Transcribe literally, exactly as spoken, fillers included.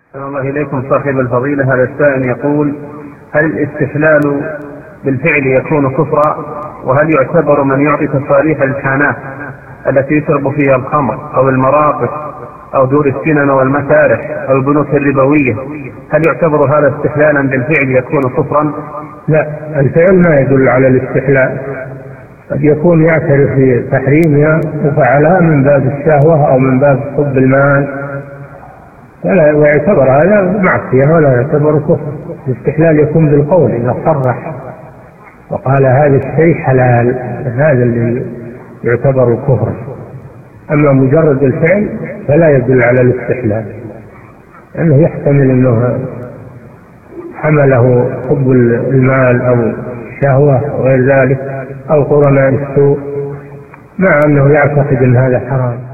أحسن الله إليكم صاحب الفضيلة. هذا السائل يقول: هل الاستحلال بالفعل يكون كفرا؟ وهل يعتبر من يعطي تصاريح الحانات التي يشرب فيها الخمر أو المراقص أو دور السينما والمسارح أو البنوك الربوية، هل يعتبر هذا استحلالا بالفعل يكون كفرا؟ لا، الفعل ما يدل على الاستحلال، قد يكون يعترف بتحريمها وفعلها من باب الشهوة أو من باب حب المال، ولا ويعتبر هذا معصية ولا يعتبر كفر. الاستحلال يكون بالقول، إذا صرح وقال هذا الشيء حلال هذا اللي يعتبر كفر. أما مجرد الفعل فلا يدل على الاستحلال، لأنه يحتمل أنه حمله حب المال أو الشهوة وغير ذلك أو قرناء السوء، مع أنه يعتقد أن هذا حرام.